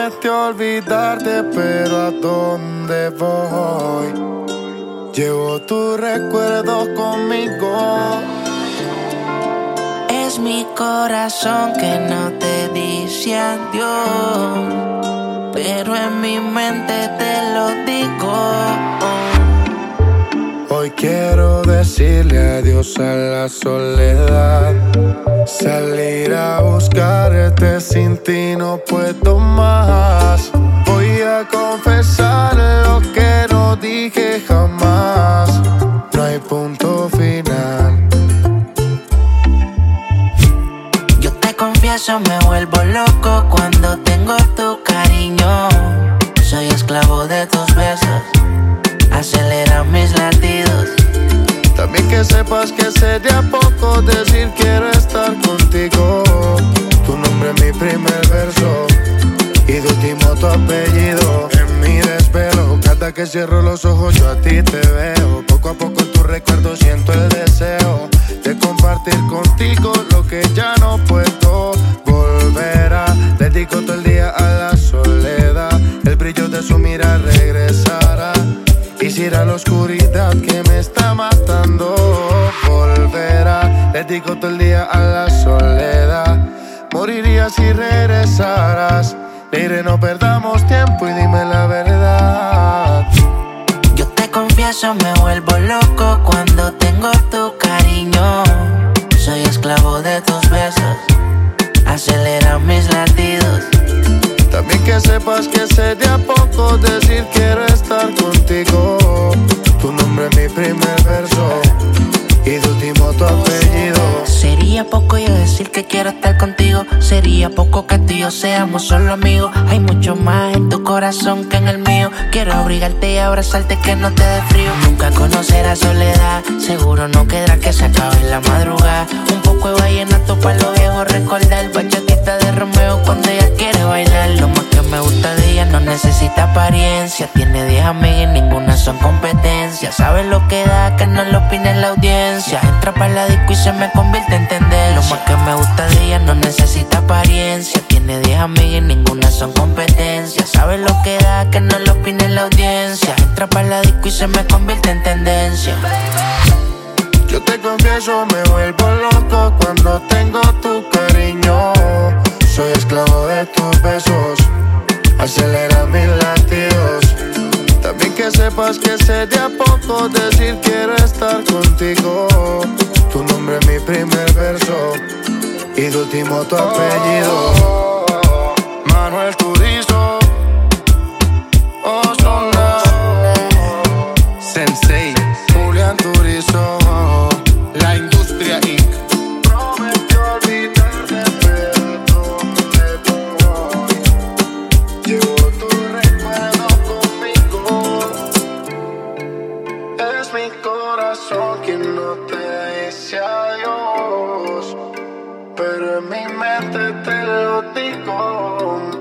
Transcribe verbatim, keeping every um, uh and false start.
Prometí olvidarte, pero ¿a dónde voy? Llevo tus recuerdos conmigo. Es mi corazón que no te dice adiós, pero en mi mente te lo digo. Hoy quiero decirle adiós a la soledad. Salir a buscarte, sin ti no puedo más. Voy a confesar lo que no dije jamás. No hay punto final. Yo te confieso, me vuelvo loco cuando tengo tu cariño. Soy esclavo de tus besos, acelera mis latidos. También que sepas que sería poco decir quiero estar contigo. Tu nombre es mi primer verso y de último tu apellido. En mi desvelo, cada que cierro los ojos yo a ti te veo. Poco a poco en tu recuerdo siento el deseo de compartir contigo lo que ya no puedo volver a. Dedico todo el día a la soledad, el brillo de su mirada regresará. Quisiera la oscuridad que me está matando volverá. Dedico todo el día a la soledad. Moriría si regresaras. Mire, no perdamos tiempo y dime la verdad. Yo te confieso, me vuelvo loco cuando tengo tu cariño. Soy esclavo de tus besos, acelera mis latidos. También que sepas que sería poco decir quiero estar contigo. Tu nombre es mi primer verso y de último tu apellido. Sería poco yo decir que quiero estar contigo. Sería poco que tú y yo seamos solo amigos. Hay mucho más en tu corazón que en el mío. Quiero abrigarte y abrazarte que no te dé frío. Nunca conocerás soledad, seguro no quedará que se acabe en la madrugada. Un poco de vallenato para los viejos recordar. Bachatita de Romeo cuando ella quiere bailar. Lo más que me gusta de ella no necesita apariencia. Tiene diez amigas y ninguna son competencia. Sabe lo que da, que no lo opine la audiencia. Entra para la disco y se me convierte en tendencia. Lo más que me gusta de ella no necesita apariencia. Tiene diez amigas y ninguna son competencia. Sabe lo que da, que no lo opine la audiencia. Entra para la disco y se me convierte en tendencia. Yo te confieso, me vuelvo loco cuando tengo tu cariño. Soy esclavo de tus besos, acelera mis latidos. También que sepas que sería poco decir quiero estar contigo. Tu nombre es mi primer verso y de último tu apellido. Manuel Turizo, Ozuna, Sensei, Julián Turizo, La Industria incorporated. Prometí olvidarte, pero ¿dónde voy? Llevo tu recuerdo conmigo. Es mi corazón quien no te dice adiós, pero en mi mente te lo digo.